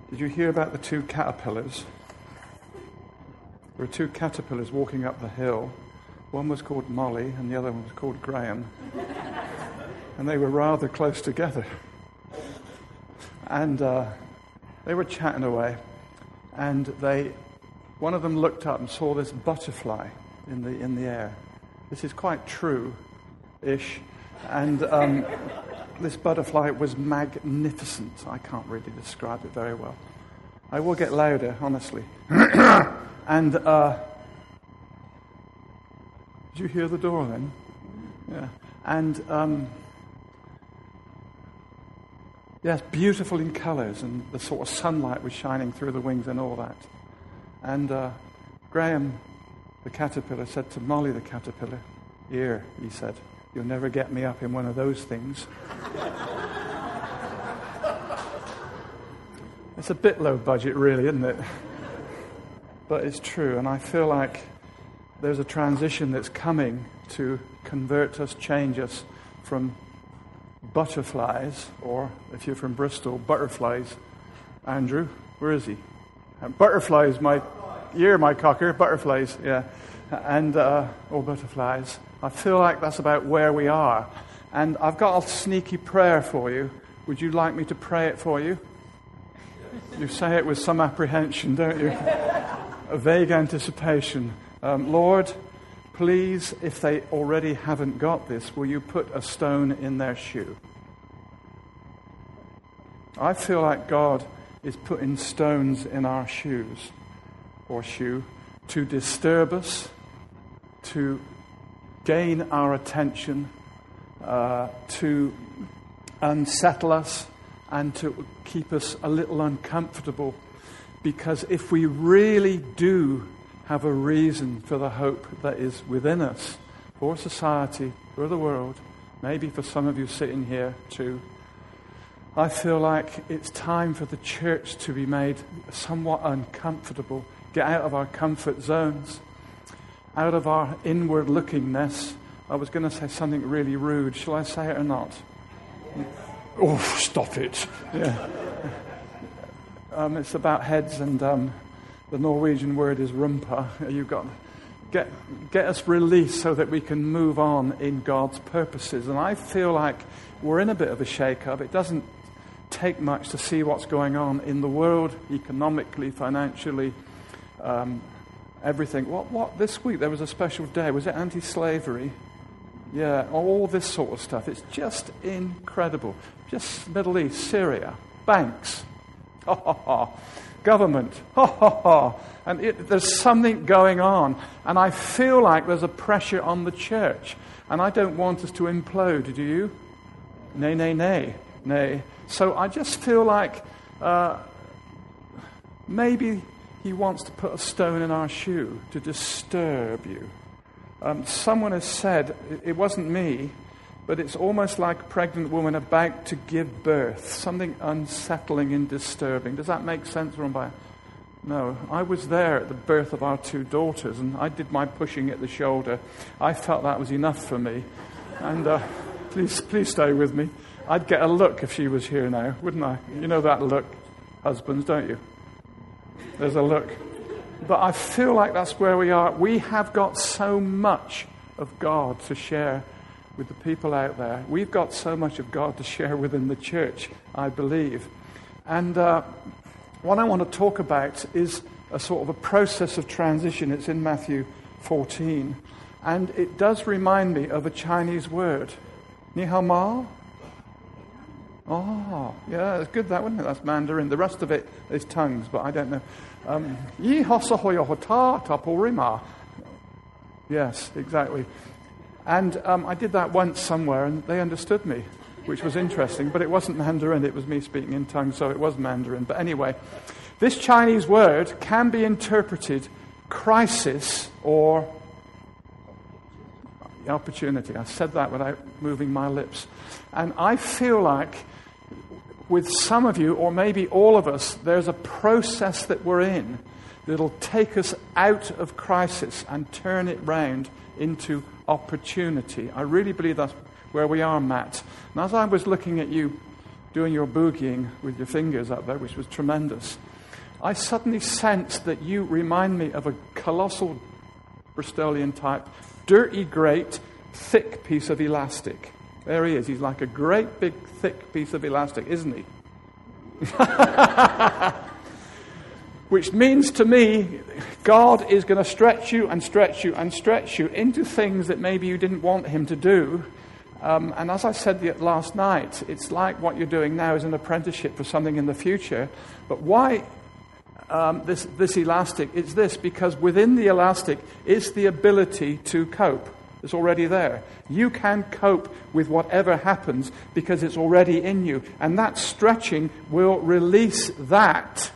Did you hear about the two caterpillars? There were two caterpillars walking up the hill. One was called Molly and the other one was called Graham. And they were rather close together. And they were chatting away. And one of them looked up and saw this butterfly in the air. This is quite true-ish. And this butterfly was magnificent. I can't really describe it very well. I will get louder, honestly. And did you hear the door then? Yeah. And yes, beautiful in colours, and the sort of sunlight was shining through the wings and all that. And Graham, the caterpillar, said to Molly, the caterpillar, "Here," he said, "you'll never get me up in one of those things." It's a bit low budget, really, isn't it? But it's true, and I feel like there's a transition that's coming to convert us, change us from butterflies, or if you're from Bristol, butterflies. Andrew, where is he? Butterflies, my cocker, butterflies, yeah. And, or butterflies. I feel like that's about where we are. And I've got a sneaky prayer for you. Would you like me to pray it for you? You say it with some apprehension, don't you? A vague anticipation. Lord, please, if they already haven't got this, will you put a stone in their shoe? I feel like God is putting stones in our shoes, or shoe, to disturb us, to gain our attention, to unsettle us, and to keep us a little uncomfortable. Because if we really do have a reason for the hope that is within us, for society, for the world, maybe for some of you sitting here too, I feel like it's time for the church to be made somewhat uncomfortable, get out of our comfort zones, out of our inward lookingness. I was going to say something really rude. Shall I say it or not? Oh, stop it. Yeah. It's about heads, and the Norwegian word is rumpa. You've got get us released so that we can move on in God's purposes. And I feel like we're in a bit of a shake-up. It doesn't take much to see what's going on in the world, economically, financially, everything. What this week there was a special day. Was it anti-slavery? Yeah, all this sort of stuff. It's just incredible. Just Middle East, Syria, banks, ha ha ha, government, ha ha ha. And there's something going on. And I feel like there's a pressure on the church. And I don't want us to implode, do you? Nay, nay, nay, nay. So I just feel like maybe he wants to put a stone in our shoe to disturb you. Someone has said, it wasn't me, but it's almost like a pregnant woman about to give birth. Something unsettling and disturbing. Does that make sense, Rumbai? No. I was there at the birth of our two daughters, and I did my pushing at the shoulder. I felt that was enough for me. And please stay with me. I'd get a look if she was here now, wouldn't I? You know that look, husbands, don't you? There's a look. But I feel like that's where we are. We have got so much of God to share with the people out there. We've got so much of God to share within the church, I believe. And what I want to talk about is a sort of a process of transition. It's in Matthew 14. And it does remind me of a Chinese word. Ni hao ma? Oh, yeah, it's good that, wouldn't it? That's Mandarin. The rest of it is tongues, but I don't know. Yi hosa hoya hota tapurima. Yes, exactly. And I did that once somewhere, and they understood me, which was interesting. But it wasn't Mandarin, it was me speaking in tongues, so it was Mandarin. But anyway, this Chinese word can be interpreted crisis or opportunity. I said that without moving my lips. And I feel like with some of you, or maybe all of us, there's a process that we're in that'll take us out of crisis and turn it round into opportunity. I really believe that's where we are, Matt. And as I was looking at you doing your boogieing with your fingers up there, which was tremendous, I suddenly sensed that you remind me of a colossal Bristolian type, dirty, great, thick piece of elastic. There he is. He's like a great, big, thick piece of elastic, isn't he? Which means to me, God is going to stretch you and stretch you and stretch you into things that maybe you didn't want him to do. And as I said last night, it's like what you're doing now is an apprenticeship for something in the future. But why this elastic? It's this, because within the elastic is the ability to cope. It's already there. You can cope with whatever happens because it's already in you. And that stretching will release that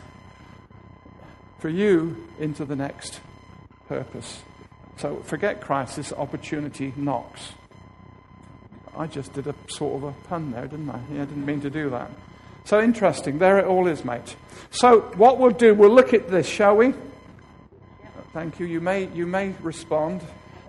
for you into the next purpose. So forget crisis, opportunity knocks. I just did a sort of a pun there, didn't I? Yeah, I didn't mean to do that. So interesting. There it all is, mate. So what we'll do, we'll look at this, shall we? Thank you. You may respond.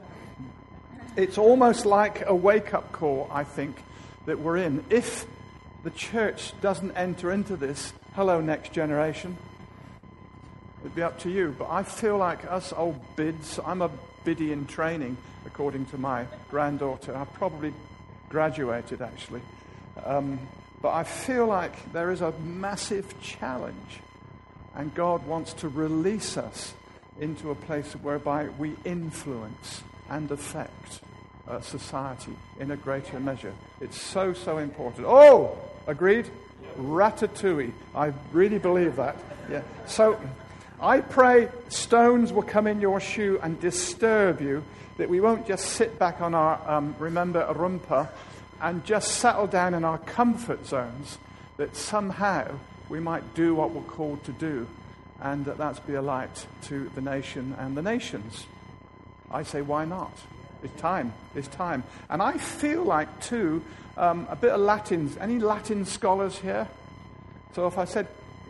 It's almost like a wake-up call, I think, that we're in. If the church doesn't enter into this, hello, next generation, it'd be up to you. But I feel like us old bids, I'm a biddy in training, according to my granddaughter. I probably graduated, actually. But I feel like there is a massive challenge, and God wants to release us into a place whereby we influence and affect society in a greater measure. It's so, so important. Oh, agreed? Ratatouille. I really believe that. Yeah. So I pray stones will come in your shoe and disturb you, that we won't just sit back on our, remember, rumpa, and just settle down in our comfort zones, that somehow we might do what we're called to do, and that's be a light to the nation and the nations. I say, why not? It's time. It's time. And I feel like, too, a bit of Latin. Any Latin scholars here? So if I said,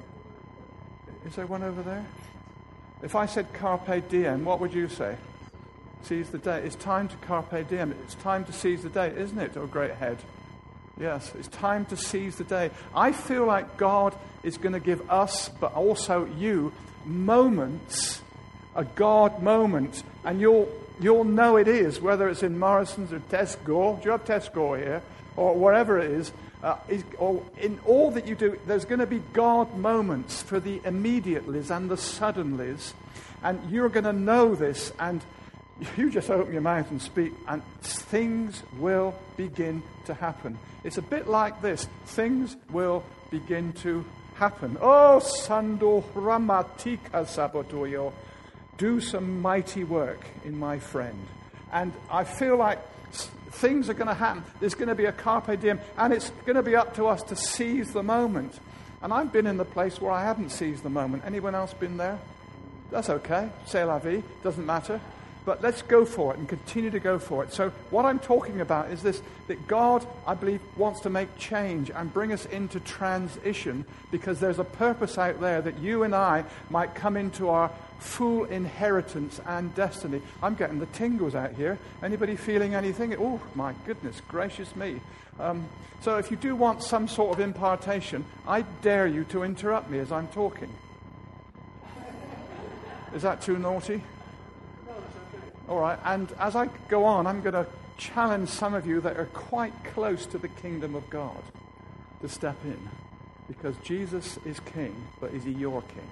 is there one over there? If I said carpe diem, what would you say? Seize the day. It's time to carpe diem. It's time to seize the day, isn't it? Oh, great head. Yes, it's time to seize the day. I feel like God is going to give us, but also you, moments, a God moment, and you'll know it is, whether it's in Morrison's or Tesco. Do you have Tesco here? Or wherever it is. Or in all that you do, there's going to be God moments for the immediatelys and the suddenlies. And you're going to know this, and you just open your mouth and speak, and things will begin to happen. It's a bit like this. Things will begin to happen. Oh, Sando Ramatika Sabotoyo. Do some mighty work in my friend. And I feel like things are going to happen. There's going to be a carpe diem, and it's going to be up to us to seize the moment. And I've been in the place where I haven't seized the moment. Anyone else been there? That's okay. C'est la vie. Doesn't matter. But let's go for it and continue to go for it. So what I'm talking about is this, that God, I believe, wants to make change and bring us into transition, because there's a purpose out there that you and I might come into our full inheritance and destiny. I'm getting the tingles out here. Anybody feeling anything? Oh, my goodness gracious me. So if you do want some sort of impartation, I dare you to interrupt me as I'm talking. Is that too naughty? All right, and as I go on, I'm going to challenge some of you that are quite close to the kingdom of God to step in, because Jesus is king, but is he your king?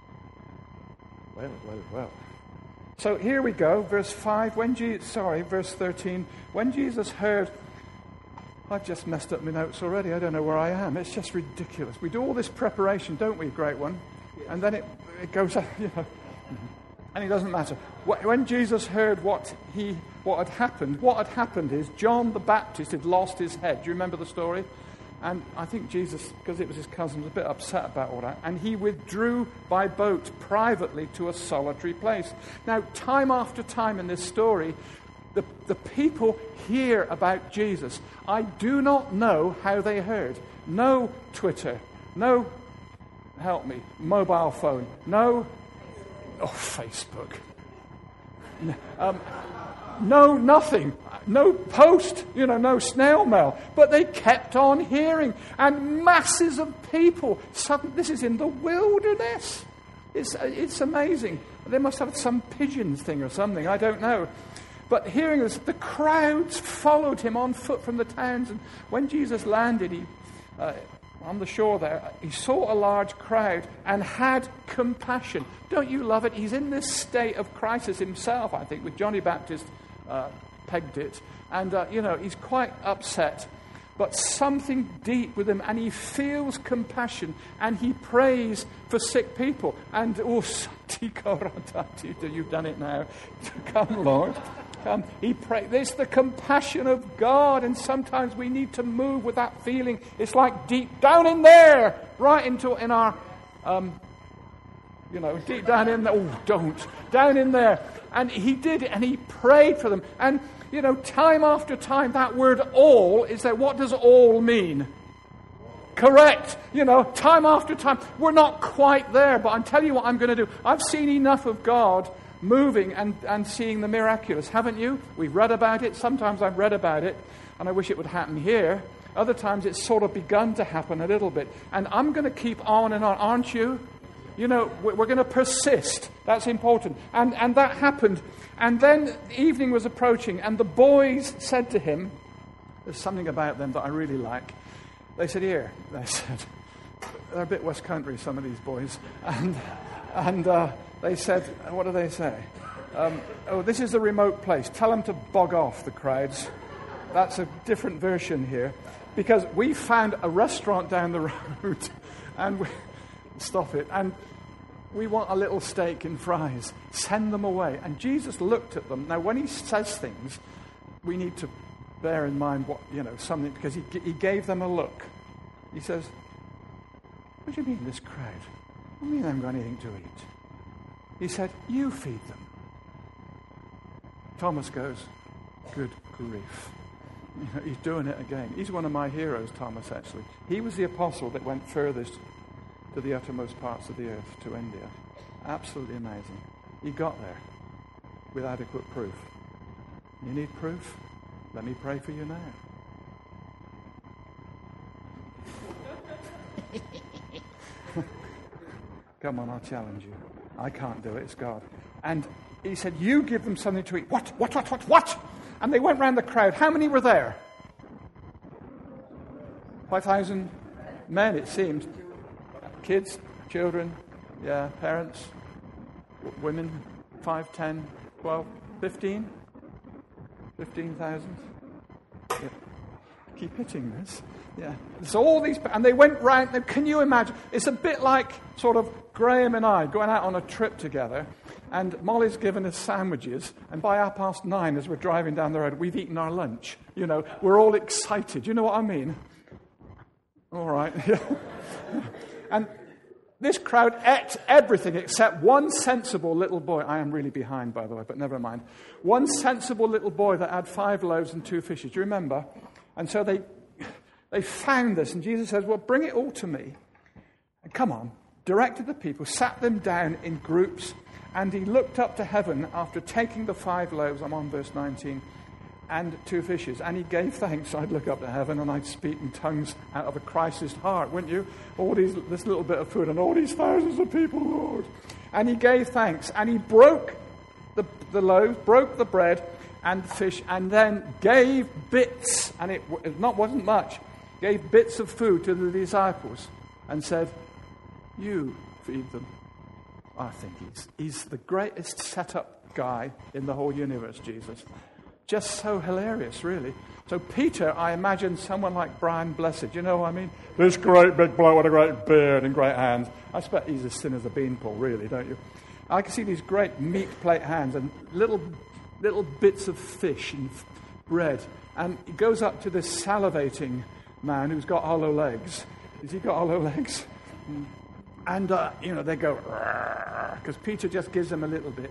Well. So here we go, verse 5. Verse 13. When Jesus heard, I've just messed up my notes already. I don't know where I am. It's just ridiculous. We do all this preparation, don't we, great one? And then it goes, and it doesn't matter. When Jesus heard what had happened is John the Baptist had lost his head. Do you remember the story? And I think Jesus, because it was his cousin, was a bit upset about all that. And he withdrew by boat privately to a solitary place. Now, time after time in this story, the people hear about Jesus. I do not know how they heard. No Twitter. No, help me, mobile phone. No, Facebook. no nothing, no post, no snail mail. But they kept on hearing, and masses of people. This is in the wilderness. It's amazing. They must have some pigeons thing or something, I don't know. But hearing this, the crowds followed him on foot from the towns. And when Jesus landed, on the shore there, he saw a large crowd and had compassion. Don't you love it? He's in this state of crisis himself, I think, with Johnny Baptist pegged it. And, he's quite upset. But something deep with him, and he feels compassion, and he prays for sick people. And, you've done it now. Come, Lord. He prayed. There's the compassion of God, and sometimes we need to move with that feeling. It's like deep down in there, right in our, deep down in there. Oh, don't. Down in there. And he did, and he prayed for them. And, time after time, that word all is there. What does all mean? Correct. Time after time. We're not quite there, but I'll tell you what I'm going to do. I've seen enough of God moving and seeing the miraculous, haven't you? We've read about it. Sometimes I've read about it, and I wish it would happen here. Other times it's sort of begun to happen a little bit. And I'm going to keep on and on, aren't you? We're going to persist. That's important. And that happened. And then evening was approaching, and the boys said to him, there's something about them that I really like. They said, they're a bit West Country, some of these boys. And they said, what do they say? This is a remote place. Tell them to bog off, the crowds. That's a different version here. Because we found a restaurant down the road, and stop it. And we want a little steak and fries. Send them away. And Jesus looked at them. Now, when he says things, we need to bear in mind something, because he gave them a look. He says, what do you mean, this crowd? What do you mean they haven't got anything to eat? He said, you feed them. Thomas goes, good grief. He's doing it again. He's one of my heroes, Thomas, actually. He was the apostle that went furthest to the uttermost parts of the earth, to India. Absolutely amazing. He got there with adequate proof. You need proof? Let me pray for you now. Come on, I'll challenge you. I can't do it, it's God. And he said, you give them something to eat. What? And they went round the crowd. How many were there? 5,000 men, it seemed. Kids, children, parents, women, 5, 10, 12, 15? 15,000? Yeah. Keep hitting this. Yeah. So all these, and they went round. Can you imagine? It's a bit like sort of Graham and I going out on a trip together, and Molly's given us sandwiches, and by 9:30, as we're driving down the road, we've eaten our lunch. We're all excited. You know what I mean? All right. And this crowd ate everything except one sensible little boy. I am really behind, by the way, but never mind. One sensible little boy that had 5 loaves and 2 fishes. Do you remember? And so they found this, and Jesus says, well, bring it all to me. And come on, directed the people, sat them down in groups, and he looked up to heaven after taking the 5 loaves, I'm on verse 19, and 2 fishes, and he gave thanks. I'd look up to heaven, and I'd speak in tongues out of a crisis heart, wouldn't you? This little bit of food, and all these thousands of people, Lord. And he gave thanks, and he broke the loaves, broke the bread and fish, and then gave bits, and it wasn't much, gave bits of food to the disciples, and said, you feed them. I think he's the greatest set-up guy in the whole universe, Jesus. Just so hilarious, really. So Peter, I imagine someone like Brian Blessed. You know what I mean? This great big bloke with a great beard and great hands. I expect he's as thin as a beanpole, really, don't you? I can see these great meat plate hands and little bits of fish and bread. And he goes up to this salivating man who's got hollow legs. Has he got hollow legs? And, they go, because Peter just gives them a little bit.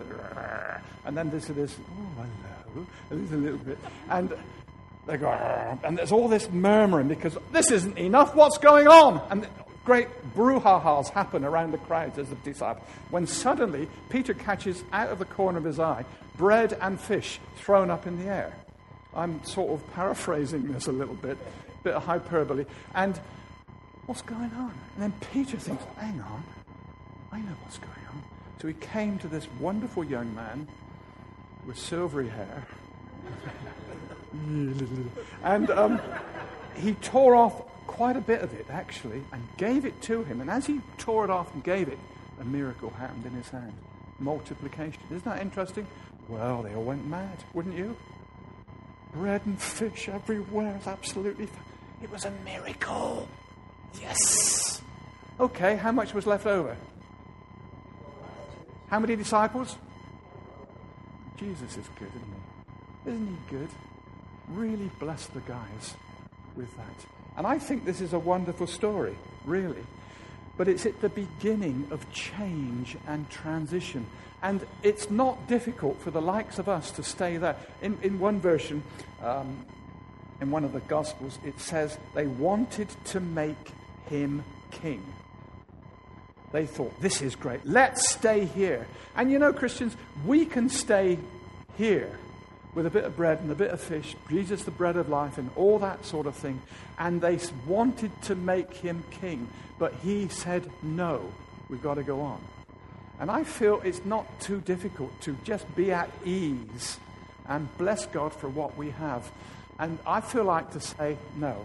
And then there's this, oh, hello. And there's a little bit. And they go, and there's all this murmuring because this isn't enough. What's going on? And great brouhahas happen around the crowds as the disciples, when suddenly Peter catches out of the corner of his eye bread and fish thrown up in the air. I'm sort of paraphrasing this a little bit of hyperbole. And what's going on? And then Peter thinks, hang on, I know what's going on. So he came to this wonderful young man with silvery hair. And he tore off quite a bit of it, actually, and gave it to him. And as he tore it off and gave it, a miracle happened in his hand. Multiplication. Isn't that interesting? Well, they all went mad, wouldn't you? Bread and fish everywhere. It's absolutely... It was a miracle. Yes. Okay, how much was left over? How many disciples? Jesus is good, isn't he? Isn't he good? Really bless the guys with that. And I think this is a wonderful story, really. But it's at the beginning of change and transition. And it's not difficult for the likes of us to stay there. In one version, in one of the Gospels, it says they wanted to make him king. They thought, this is great. Let's stay here. And you know, Christians, we can stay here with a bit of bread and a bit of fish, Jesus the bread of life, and all that sort of thing. And they wanted to make him king. But he said, no, we've got to go on. And I feel it's not too difficult to just be at ease and bless God for what we have. And I feel like to say, no,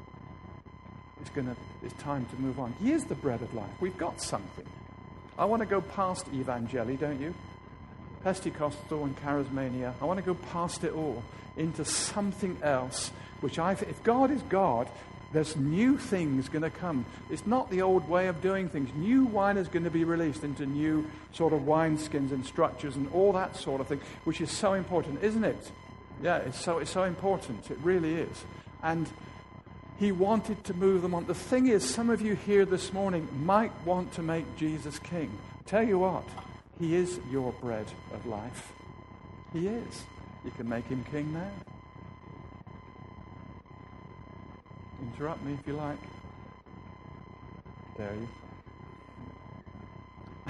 it's time to move on. He is the bread of life. We've got something. I want to go past Evangeli, don't you? Pentecostal and Charismania. I want to go past it all into something else, which if God is God, there's new things going to come. It's not the old way of doing things. New wine is going to be released into new sort of wineskins and structures and all that sort of thing, which is so important, isn't it? Yeah, it's so important. It really is. And he wanted to move them on. The thing is, some of you here this morning might want to make Jesus king. Tell you what, he is your bread of life. He is. You can make him king now. Interrupt me if you like. Dare you?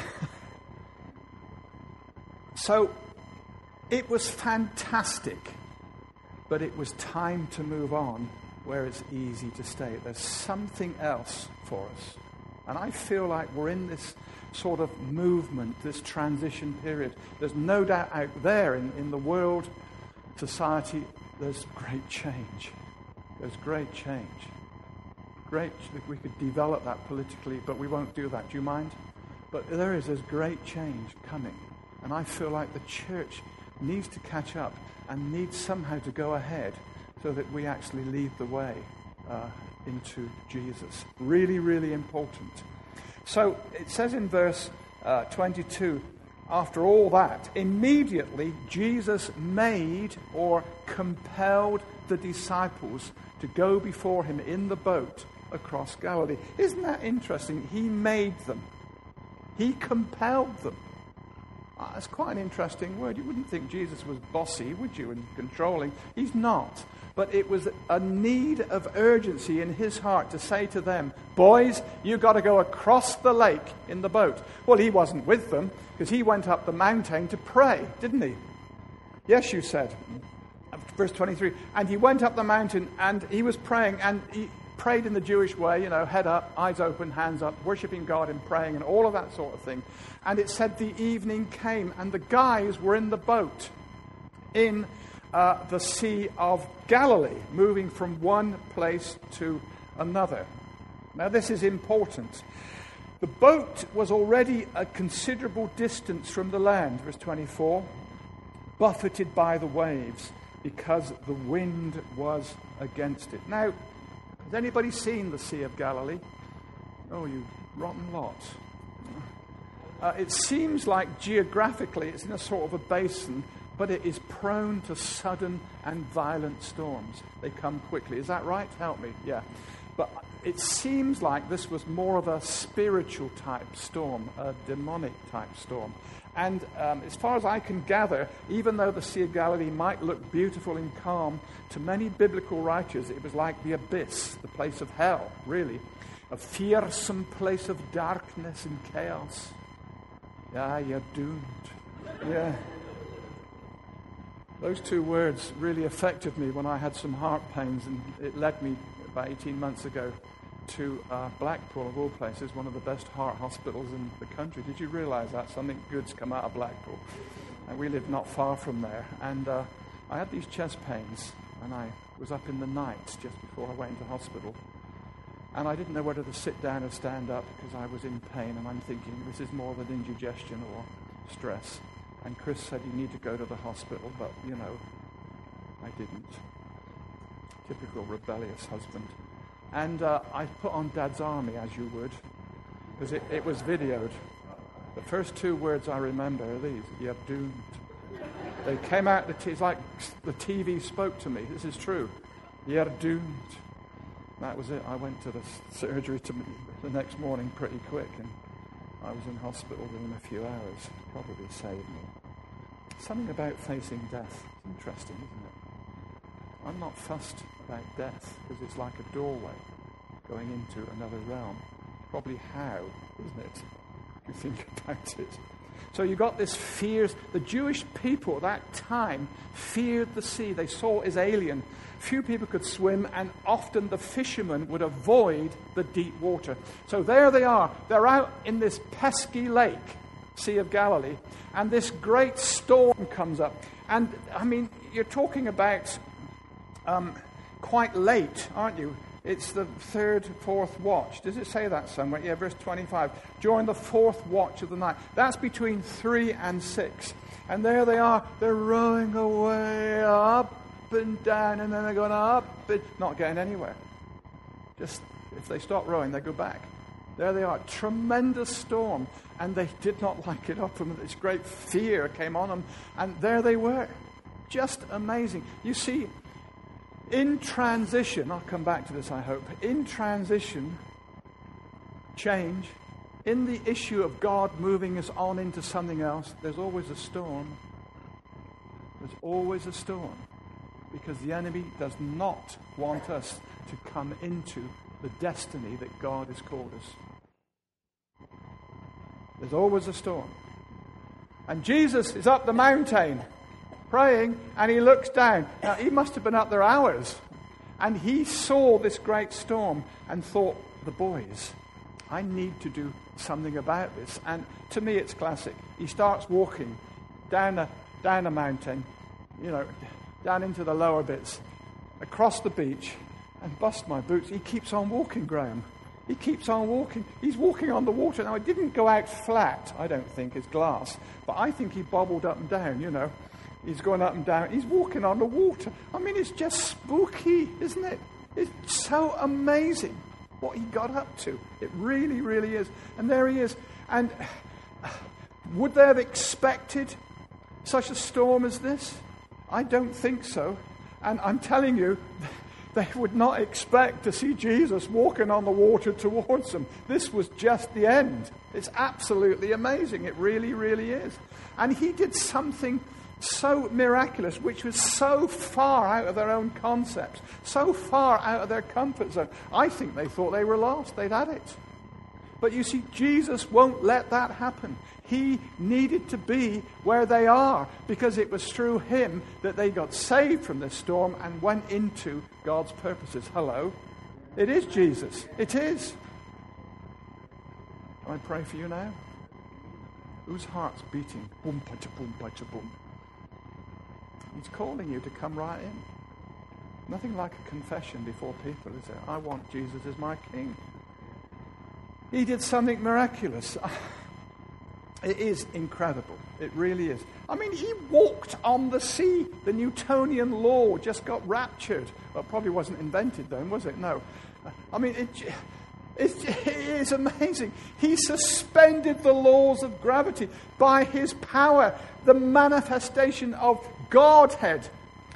So, it was fantastic, but it was time to move on where it's easy to stay. There's something else for us. And I feel like we're in this sort of movement, this transition period. There's no doubt out there in the world, society, there's great change. There's great change. Great, we could develop that politically, but we won't do that. Do you mind? But there's great change coming. And I feel like the church needs to catch up and needs somehow to go ahead so that we actually lead the way into Jesus. Really, really important. So it says in verse 22, after all that, immediately Jesus made or compelled the disciples to go before him in the boat across Galilee. Isn't that interesting? He made them. He compelled them. That's quite an interesting word. You wouldn't think Jesus was bossy, would you, and controlling? He's not. But it was a need of urgency in his heart to say to them, boys, you've got to go across the lake in the boat. Well, he wasn't with them because he went up the mountain to pray, didn't he? Yes, you said. Verse 23, and he went up the mountain and he was praying, and he prayed in the Jewish way, you know, head up, eyes open, hands up, worshipping God and praying and all of that sort of thing. And it said the evening came and the guys were in the boat in the Sea of Galilee, moving from one place to another. Now this is important. The boat was already a considerable distance from the land, verse 24, buffeted by the waves, because the wind was against it. Now, has anybody seen the Sea of Galilee? Oh, you rotten lot. It seems like geographically it's in a sort of a basin, but it is prone to sudden and violent storms. They come quickly. Is that right? Help me. Yeah. But it seems like this was more of a spiritual type storm, a demonic type storm. And as far as I can gather, even though the Sea of Galilee might look beautiful and calm, to many biblical writers it was like the abyss, the place of hell, really. a fearsome place of darkness and chaos. Yeah, you're doomed. Yeah. Those two words really affected me when I had some heart pains, and it led me about 18 months ago to Blackpool, of all places, one of the best heart hospitals in the country. Did you realize that? Something good's come out of Blackpool. And we live not far from there. And I had these chest pains, and I was up in the night just before I went into hospital. And I didn't know whether to sit down or stand up because I was in pain, and I'm thinking this is more than indigestion or stress. And Chris said, you need to go to the hospital, but, I didn't. Typical rebellious husband. And I put on Dad's Army, as you would, because it was videoed. The first two words I remember are these: you're doomed. They came out, it's like the TV spoke to me. This is true. You're doomed. That was it. I went to the surgery the next morning pretty quick, and I was in hospital within a few hours. Probably saved me. Something about facing death. It's interesting, isn't it? I'm not fussed about death because it's like a doorway going into another realm. Probably how, isn't it? If you think about it. So you got this fears. The Jewish people at that time feared the sea. They saw it as alien. Few people could swim, and often the fishermen would avoid the deep water. So there they are. They're out in this pesky lake, Sea of Galilee, and this great storm comes up. And, you're talking about quite late, aren't you? It's the third, fourth watch. Does it say that somewhere? Yeah, verse 25. During the fourth watch of the night. That's between 3 and 6. And there they are. They're rowing away, up and down, and then they're going up, and not getting anywhere. Just, if they stop rowing, they go back. There they are. Tremendous storm. And they did not like it up, and this great fear came on them. And there they were. Just amazing. You see, in transition, I'll come back to this, I hope. In transition, change, in the issue of God moving us on into something else, there's always a storm. There's always a storm. Because the enemy does not want us to come into the destiny that God has called us. There's always a storm. And Jesus is up the mountain praying, and he looks down. Now, he must have been up there hours. And he saw this great storm and thought, the boys, I need to do something about this. And to me, it's classic. He starts walking down a mountain, down into the lower bits, across the beach, and bust my boots. He keeps on walking, Graham. He keeps on walking. He's walking on the water. Now, it didn't go out flat, I don't think, as glass. But I think he bobbled up and down, He's going up and down. He's walking on the water. It's just spooky, isn't it? It's so amazing what he got up to. It really, really is. And there he is. And would they have expected such a storm as this? I don't think so. And I'm telling you, they would not expect to see Jesus walking on the water towards them. This was just the end. It's absolutely amazing. It really, really is. And he did something so miraculous, which was so far out of their own concepts, so far out of their comfort zone. I think they thought they were lost. They'd had it. But you see, Jesus won't let that happen. He needed to be where they are, because it was through him that they got saved from this storm and went into God's purposes. Hello? It is Jesus. It is. Can I pray for you now? Whose heart's beating? Boom, pacha, boom, pacha, boom. He's calling you to come right in. Nothing like a confession before people, is there? I want Jesus as my King. He did something miraculous. It is incredible. It really is. He walked on the sea. The Newtonian law just got raptured. Well, it probably wasn't invented then, was it? No. It is amazing. He suspended the laws of gravity by his power, the manifestation of Godhead.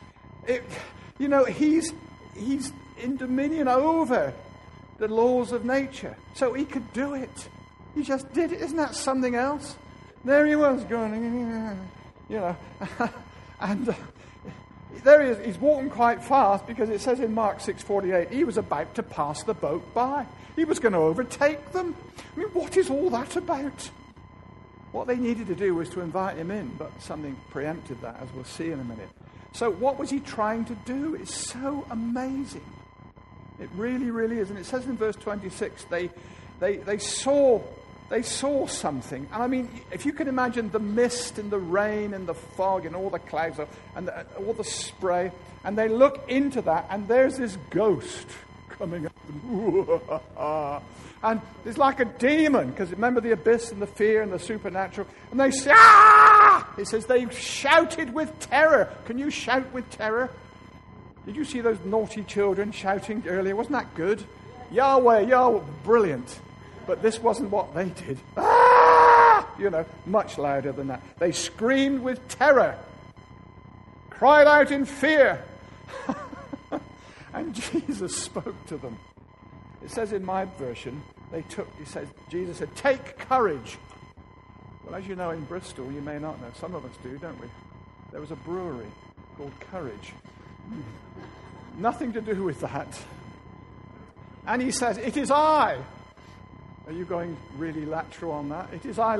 He's in dominion over the laws of nature. So he could do it. He just did it. Isn't that something else? There he was going, and there he is. He's walking quite fast because it says in Mark 6:48, he was about to pass the boat by. He was going to overtake them. I mean, what is all that about? What they needed to do was to invite him in, but something preempted that, as we'll see in a minute. So what was he trying to do? It's so amazing. It really, really is. And it says in verse 26, they saw something. And I mean, if you can imagine the mist and the rain and the fog and all the clouds and all the spray, and they look into that, and there's this ghost coming up. And it's like a demon, because remember the abyss and the fear and the supernatural. And they say, ah! It says they shouted with terror. Can you shout with terror? Did you see those naughty children shouting earlier? Wasn't that good? Yahweh, Yahweh, brilliant. But this wasn't what they did. Ah! You know, much louder than that. They screamed with terror, cried out in fear. And Jesus spoke to them. It says in my version, Jesus said, take courage. Well, as you know, in Bristol, you may not know. Some of us do, don't we? There was a brewery called Courage. Nothing to do with that. And he says, it is I. Are you going really lateral on that? It is I.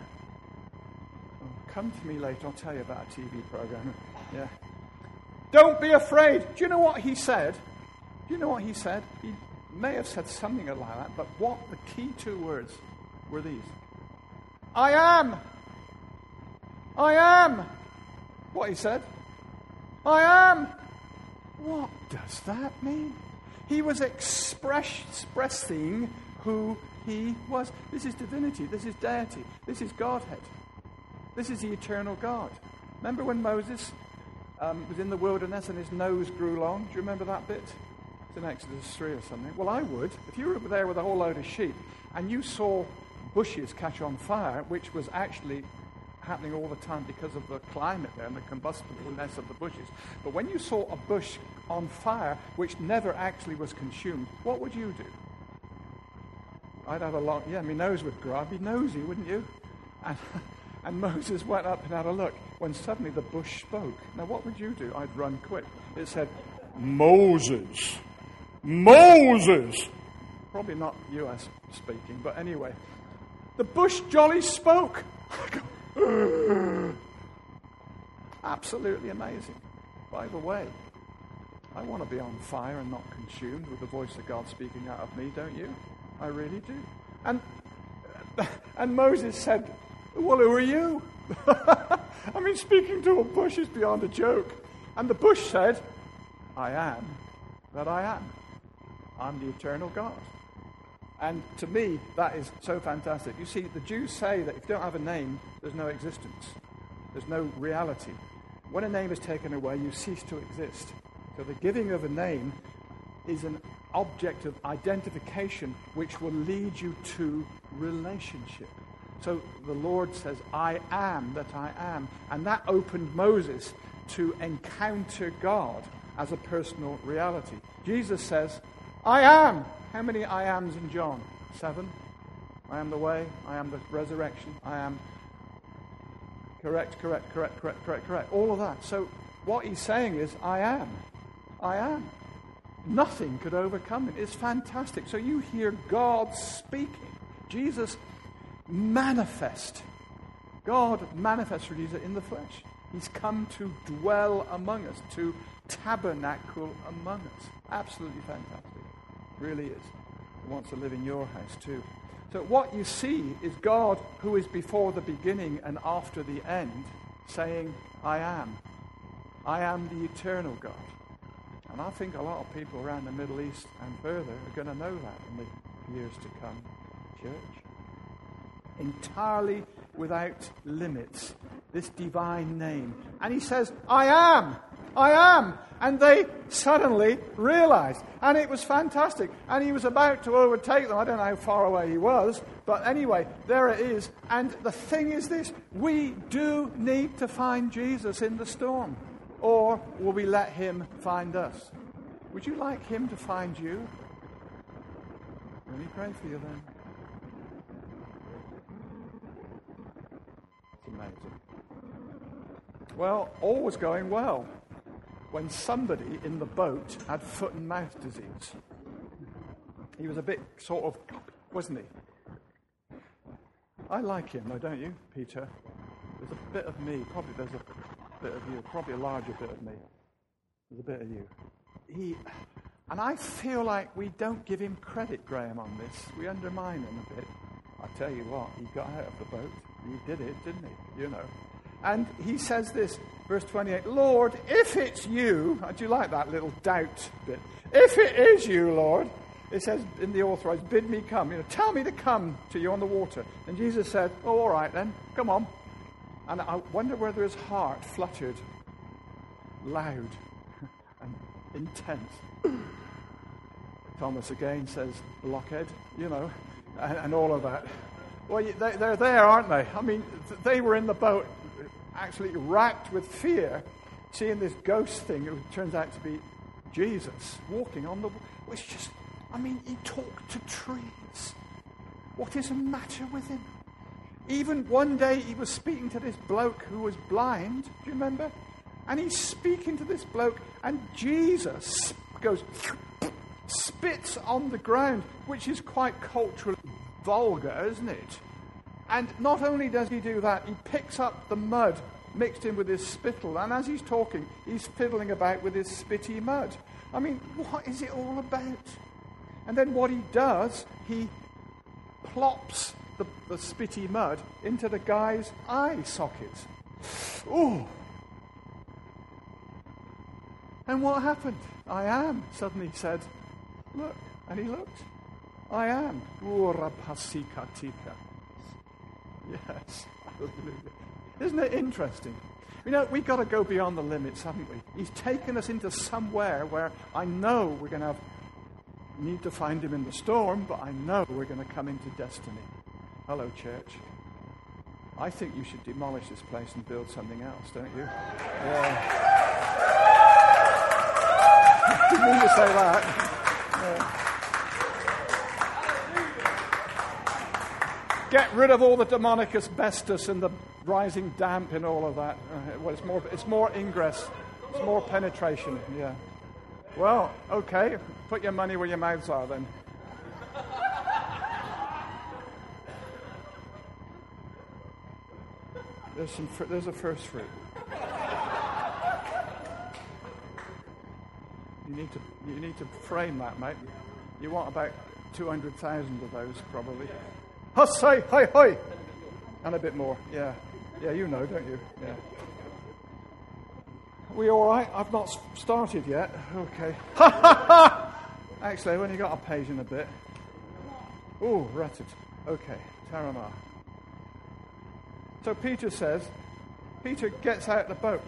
Come to me later. I'll tell you about a TV program. Yeah. Don't be afraid. Do you know what he said? Do you know what he said? He may have said something like that, but what the key two words were these? I am. I am. What he said? I am. What does that mean? He was expressing who he was. This is divinity. This is deity. This is Godhead. This is the eternal God. Remember when Moses was in the wilderness and his nose grew long? Do you remember that bit? It's in Exodus 3 or something. Well, I would. If you were there with a whole load of sheep and you saw bushes catch on fire, which was actually happening all the time because of the climate there and the combustibleness of the bushes. But when you saw a bush on fire, which never actually was consumed, what would you do? I'd have my nose would grow. I'd be nosy, wouldn't you? And Moses went up and had a look when suddenly the bush spoke. Now, what would you do? I'd run quick. It said, Moses. Moses. Probably not US speaking, but anyway. The bush jolly spoke. Absolutely amazing. By the way, I want to be on fire and not consumed with the voice of God speaking out of me, don't you? I really do. And Moses said, well, who are you? I mean, speaking to a bush is beyond a joke. And the bush said, I am that I am. I'm the eternal God. And to me, that is so fantastic. You see, the Jews say that if you don't have a name, there's no existence. There's no reality. When a name is taken away, you cease to exist. So the giving of a name is an object of identification which will lead you to relationship. So the Lord says, I am that I am. And that opened Moses to encounter God as a personal reality. Jesus says, I am. How many I ams in John? 7. I am the way. I am the resurrection. I am correct. All of that. So what he's saying is, I am. I am. Nothing could overcome it. It's fantastic. So you hear God speaking. Jesus manifest. God manifests for Jesus in the flesh. He's come to dwell among us, to tabernacle among us. Absolutely fantastic. Really is. He wants to live in your house too. So what you see is God, who is before the beginning and after the end, saying, I am. I am the eternal God. And I think a lot of people around the Middle East and further are going to know that in the years to come. Church. Entirely without limits. This divine name. And he says, I am. I am. And they suddenly realized. And it was fantastic. And he was about to overtake them. I don't know how far away he was. But anyway, there it is. And the thing is this. We do need to find Jesus in the storm. Or will we let him find us? Would you like him to find you? Let me pray for you then. It's amazing. Well, all was going well. when somebody in the boat had foot and mouth disease. He was a bit sort of, wasn't he? I like him, though, don't you, Peter? There's a bit of me. Probably there's a bit of you. Probably a larger bit of me. There's a bit of you. And I feel like we don't give him credit, Graham, on this. We undermine him a bit. I tell you what, he got out of the boat. He did it, didn't he? You know. And he says this, verse 28, Lord, if it's you, do you like that little doubt bit? If it is you, Lord, it says in the Authorized, bid me come. Tell me to come to you on the water. And Jesus said, oh, all right then, come on. And I wonder whether his heart fluttered loud and intense. Thomas again says, blockhead, and all of that. Well, they're there, aren't they? I mean, they were in the boat, actually racked with fear, seeing this ghost thing who turns out to be Jesus walking on the water. It's just, he talked to trees. What is the matter with him? Even one day he was speaking to this bloke who was blind, do you remember? And he's speaking to this bloke, and Jesus goes, spits on the ground, which is quite culturally vulgar, isn't it? And not only does he do that, he picks up the mud mixed in with his spittle, and as he's talking, he's fiddling about with his spitty mud. What is it all about? And then what he does, he plops the spitty mud into the guy's eye sockets. Ooh! And what happened? I am, suddenly said, look. And he looked. I am. Ura pasika tika. Yes. Hallelujah. Isn't it interesting? We've got to go beyond the limits, haven't we? He's taken us into somewhere where I know we're going to need to find him in the storm, but I know we're going to come into destiny. Hello, church. I think you should demolish this place and build something else, don't you? Yeah. Didn't mean to say that. Get rid of all the demonic asbestos and the rising damp and all of that. Well, it's more ingress. It's more penetration, yeah. Well, okay. Put your money where your mouths are then. There's a first fruit. You need to frame that, mate. You want about 200,000 of those, probably. Hussay, hi, hi! And a bit more, yeah. Yeah, you know, don't you? Yeah. Are we all right? I've not started yet. Okay. Ha, ha, ha! Actually, I've only got a page and a bit. Ooh, ratted. Okay, Taramah. So Peter gets out the boat.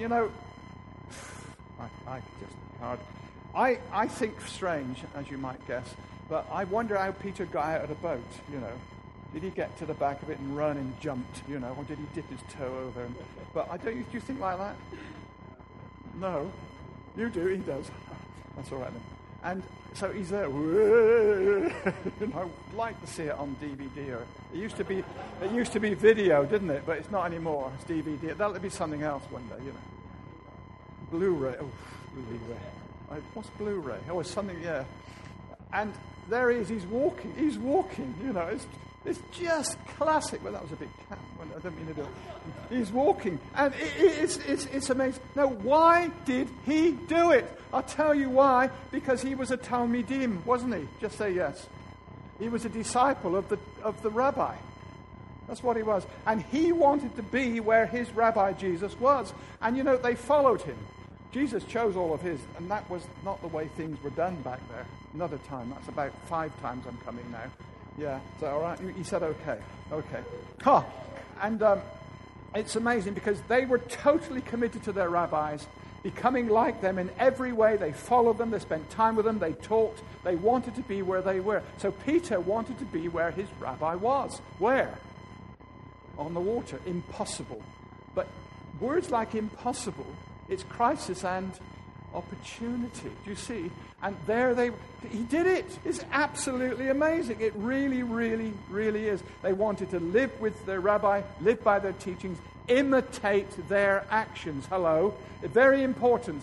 I just can't. I think strange, as you might guess, but I wonder how Peter got out of the boat, Did he get to the back of it and run and jumped, or did he dip his toe over? But do you think like that? No. You do, he does. That's all right then. And so he's there. I'd like to see it on DVD. Or it used to be video, didn't it? But it's not anymore. It's DVD. That'll be something else one day, Blu-ray. Oh, Blu-ray. What's Blu-ray? Oh, it's something, yeah. And there he is. He's walking. It's just classic. Well, that was a big cat. Well, I don't mean to do it. He's walking. And it's amazing. Now, why did he do it? I'll tell you why. Because he was a Talmidim, wasn't he? Just say yes. He was a disciple of the rabbi. That's what he was. And he wanted to be where his rabbi Jesus was. And, they followed him. Jesus chose all of his, and that was not the way things were done back there. Another time. That's about 5 times I'm coming now. Yeah, is that all right? He said, okay. And it's amazing because they were totally committed to their rabbis, becoming like them in every way. They followed them, they spent time with them, they talked, they wanted to be where they were. So Peter wanted to be where his rabbi was. Where? On the water. Impossible. But words like impossible, it's crisis and opportunity. Do you see? And he did it. It's absolutely amazing. It really, really, really is. They wanted to live with their rabbi, live by their teachings, imitate their actions. Hello. Very important.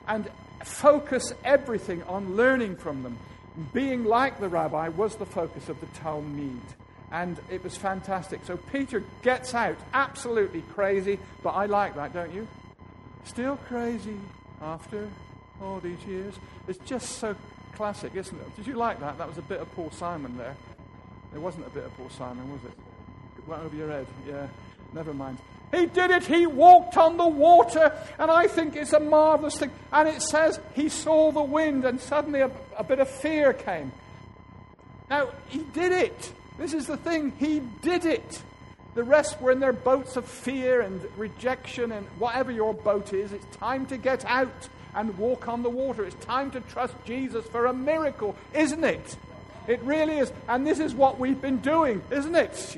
and focus everything on learning from them. Being like the rabbi was the focus of the Talmud. And it was fantastic. So Peter gets out, absolutely crazy, but I like that, don't you? Still crazy after all these years. It's just so classic, isn't it? Did you like that? That was a bit of Paul Simon there. It wasn't a bit of Paul Simon, was it? It went over your head. Yeah, never mind. He did it. He walked on the water, and I think it's a marvelous thing. And it says he saw the wind, and suddenly a bit of fear came. Now, he did it. This is the thing. He did it. The rest were in their boats of fear and rejection, and whatever your boat is, it's time to get out and walk on the water. It's time to trust Jesus for a miracle, isn't it? It really is. And this is what we've been doing, isn't it?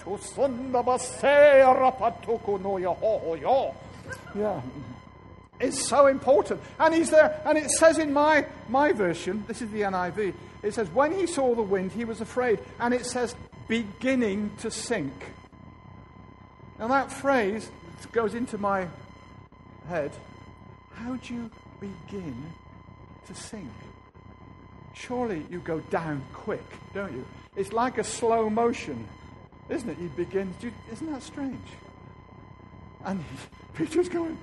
Yeah. It's so important. And he's there. And it says in my version, this is the NIV, it says, when he saw the wind, he was afraid. And it says, beginning to sink. Now that phrase goes into my head. How do you begin to sink? Surely you go down quick, don't you? It's like a slow motion, isn't it? You begin, isn't that strange? And Peter's going,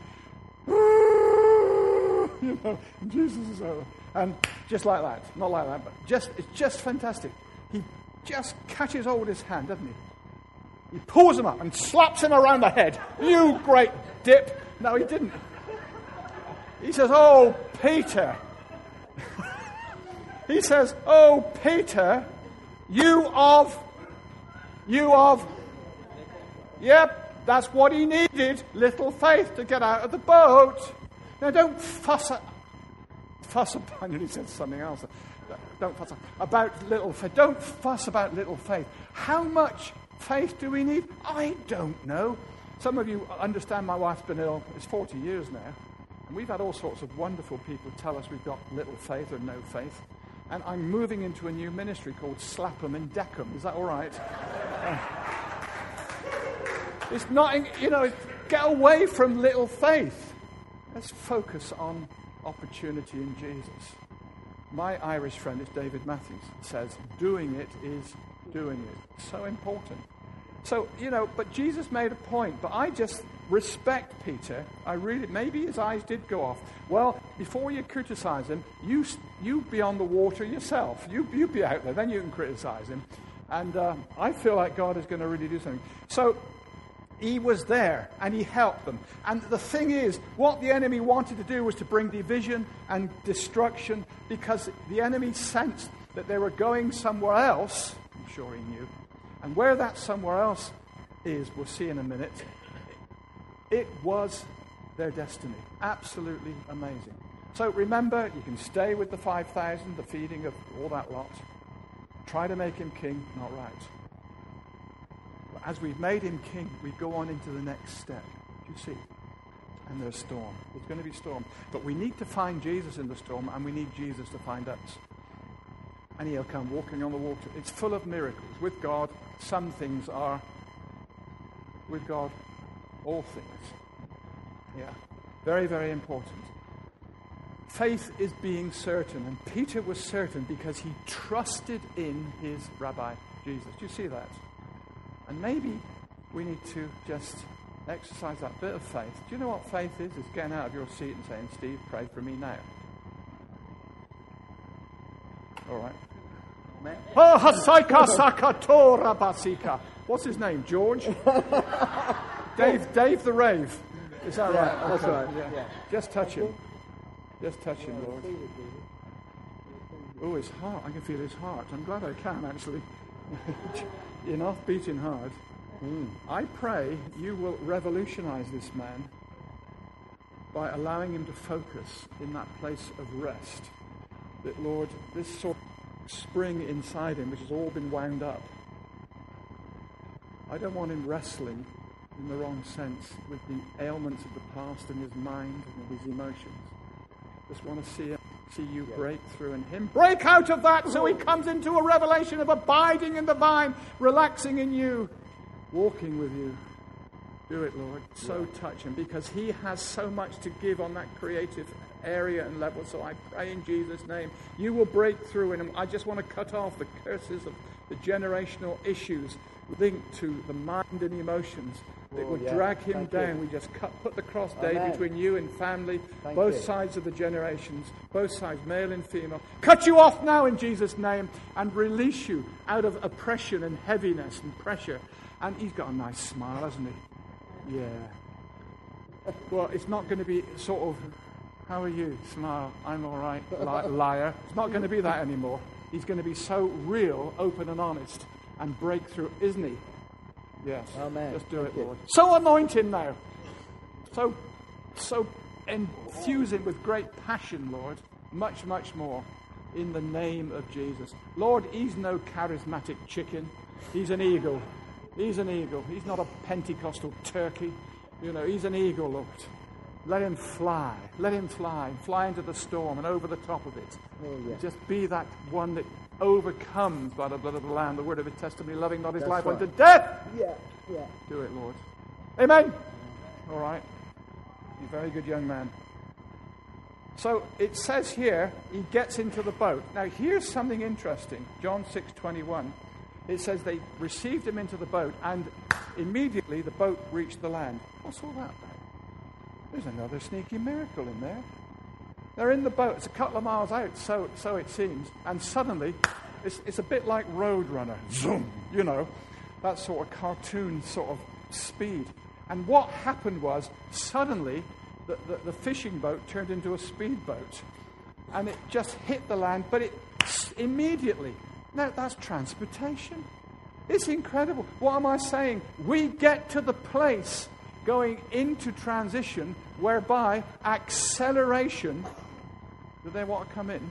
you know, and Jesus is over. And just like that, not like that, but it's just fantastic. He just catches hold of his hand, doesn't he? He pulls him up and slaps him around the head. You great dip. No, he didn't. He says, oh, Peter. He says, oh, Peter, you of. Yep, that's what he needed, little faith to get out of the boat. Now, don't fuss about, I nearly said something else. Don't fuss about little faith. Don't fuss about little faith. How much faith do we need? I don't know. Some of you understand my wife's been ill. It's 40 years now. And we've had all sorts of wonderful people tell us we've got little faith or no faith. And I'm moving into a new ministry called Slap 'em and Deck 'em. Is that all right? It's not, get away from little faith. Let's focus on opportunity in Jesus. My Irish friend is David Matthews, says, doing it is doing it. So important. So, but Jesus made a point, but I just respect Peter. Maybe his eyes did go off. Well, before you criticize him, you be on the water yourself. You be out there, then you can criticize him. And I feel like God is going to really do something. So he was there, and he helped them. And the thing is, what the enemy wanted to do was to bring division and destruction, because the enemy sensed that they were going somewhere else. I'm sure he knew. And where that somewhere else is, we'll see in a minute, it was their destiny. Absolutely amazing. So remember, you can stay with the 5,000, the feeding of all that lot. Try to make him king, not right. But as we've made him king, we go on into the next step. Do you see? And there's storm. There's going to be storm. But we need to find Jesus in the storm, and we need Jesus to find us. And he'll come walking on the water. It's full of miracles. With God, some things are. With God, all things. Yeah. Very, very important. Faith is being certain. And Peter was certain because he trusted in his Rabbi Jesus. Do you see that? And maybe we need to just exercise that bit of faith. Do you know what faith is? It's getting out of your seat and saying, Steve, pray for me now. All right. Oh, Hasaika Sakatora Basika. What's his name? George? Dave the Rave. Is that right? That's right. Yeah. Just touch him. Just touch him, Lord. Oh, his heart. I can feel his heart. I'm glad I can, actually. Beating hard. I pray you will revolutionize this man by allowing him to focus in that place of rest. That, Lord, this sort of spring inside him, which has all been wound up, I don't want him wrestling in the wrong sense with the ailments of the past in his mind and with his emotions. Just want to see you break through in him. Break out of that so he comes into a revelation of abiding in the vine, relaxing in you, walking with you. Do it, Lord. So touch him, because he has so much to give on that creative area and level. So I pray in Jesus' name, you will break through in him. I just want to cut off the curses of the generational issues linked to the mind and emotions that would drag him down. We just put the cross, Dave, between you and family, both sides of the generations, both sides, male and female. Cut you off now in Jesus' name and release you out of oppression and heaviness and pressure. And he's got a nice smile, hasn't he? Yeah. Well, it's not going to be sort of, how are you? Smile, I'm all right, liar. It's not going to be that anymore. He's going to be so real, open and honest and break through, isn't he? Yes. Amen. Just do it, Lord. So anoint him now. So enthuse him with great passion, Lord. Much, much more. In the name of Jesus. Lord, he's no charismatic chicken. He's an eagle. He's an eagle. He's not a Pentecostal turkey. He's an eagle, Lord. Let him fly. Let him fly. Fly into the storm and over the top of it. Oh, yeah. Just be that one that overcomes by the blood of the Lamb, the word of his testimony, loving not his That's life right. unto death. Yeah. Do it, Lord. Amen. All right. You're a very good young man. So it says here, he gets into the boat. Now, here's something interesting. John 6:21. It says they received him into the boat, and immediately the boat reached the land. What's all that about? There's another sneaky miracle in there. They're in the boat. It's a couple of miles out, so it seems. And suddenly, it's a bit like Roadrunner. Zoom! That sort of cartoon sort of speed. And what happened was, suddenly, the fishing boat turned into a speedboat. And it just hit the land, but it immediately. Now, that's transportation. It's incredible. What am I saying? We get to the place going into transition whereby acceleration. Do they want to come in?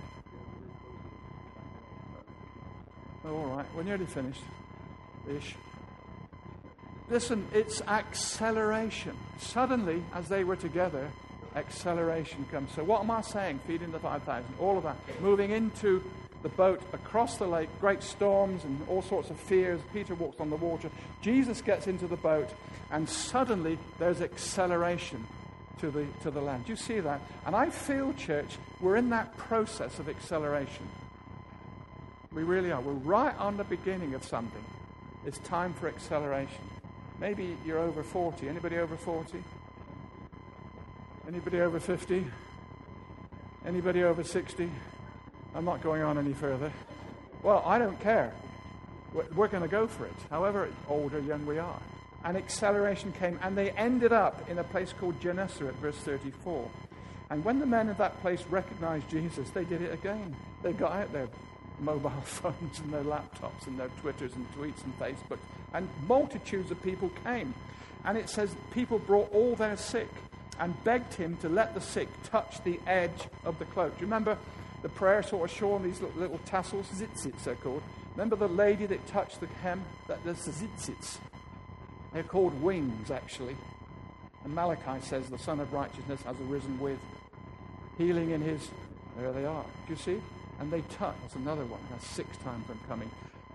Oh, all right. We're nearly finished. Ish. Listen, it's acceleration. Suddenly, as they were together, acceleration comes. So what am I saying? Feeding the 5,000. All of that. Moving into the boat across the lake, great storms and all sorts of fears. Peter walks on the water. Jesus gets into the boat, and suddenly there's acceleration to the land. Do you see that? And I feel, church, we're in that process of acceleration. We really are. We're right on the beginning of something. It's time for acceleration. Maybe you're over 40. Anybody over 40? Anybody over 50? Anybody over 60? I'm not going on any further. Well, I don't care. We're going to go for it, however old or young we are. And acceleration came, and they ended up in a place called Gennesaret, verse 34. And when the men of that place recognized Jesus, they did it again. They got out their mobile phones and their laptops and their Twitters and tweets and Facebook, and multitudes of people came. And it says people brought all their sick and begged him to let the sick touch the edge of the cloak. Do you remember the prayer sort of showing these little tassels? Zitzits, they're called. Remember the lady that touched the hem? That's the zitzits. They're called wings, actually. And Malachi says the Son of Righteousness has arisen with healing in his... There they are. Do you see? And they touch. That's another one. That's 6 times I'm coming.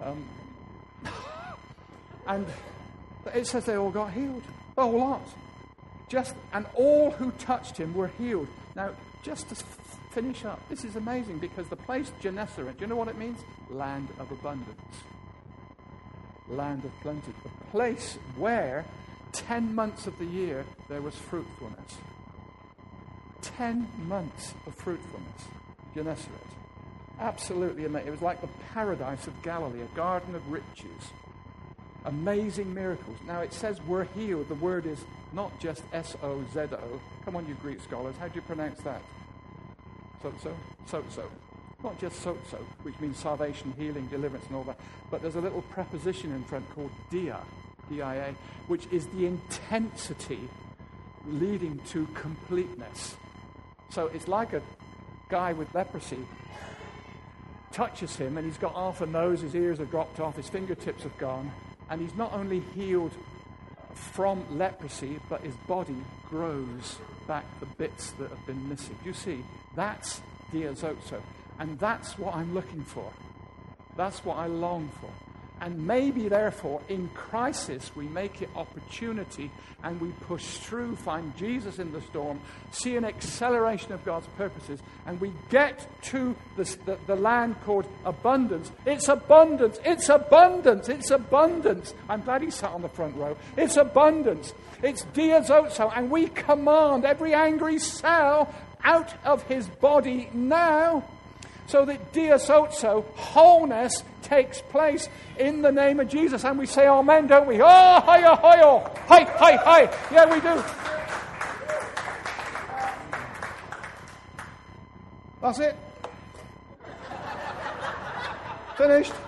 And it says they all got healed. The whole lot. And all who touched him were healed. Now, just to finish up, this is amazing because the place Gennesaret, do you know what it means? Land of abundance. Land of plenty. The place where 10 months of the year there was fruitfulness. 10 months of fruitfulness. Gennesaret. Absolutely amazing. It was like the paradise of Galilee, a garden of riches. Amazing miracles. Now it says we're healed. The word is not just S-O-Z-O. Come on, you Greek scholars. How do you pronounce that? So-so? So-so. Not just so-so, which means salvation, healing, deliverance, and all that. But there's a little preposition in front called dia, D-I-A, which is the intensity leading to completeness. So it's like a guy with leprosy touches him, and he's got half a nose, his ears are dropped off, his fingertips have gone, and he's not only healed from leprosy, but his body grows back the bits that have been missing. You see, that's diazozo. And that's what I'm looking for. That's what I long for. And maybe, therefore, in crisis, we make it opportunity and we push through, find Jesus in the storm, see an acceleration of God's purposes, and we get to the land called abundance. It's abundance. It's abundance. It's abundance. I'm glad he sat on the front row. It's abundance. It's diazozo, and we command every angry cell out of his body now, so that diazozo, wholeness, takes place in the name of Jesus. And we say amen, don't we? Oh, hi, oh, hi, oh. Hi, hi, hi. Yeah, we do. That's it. Finished.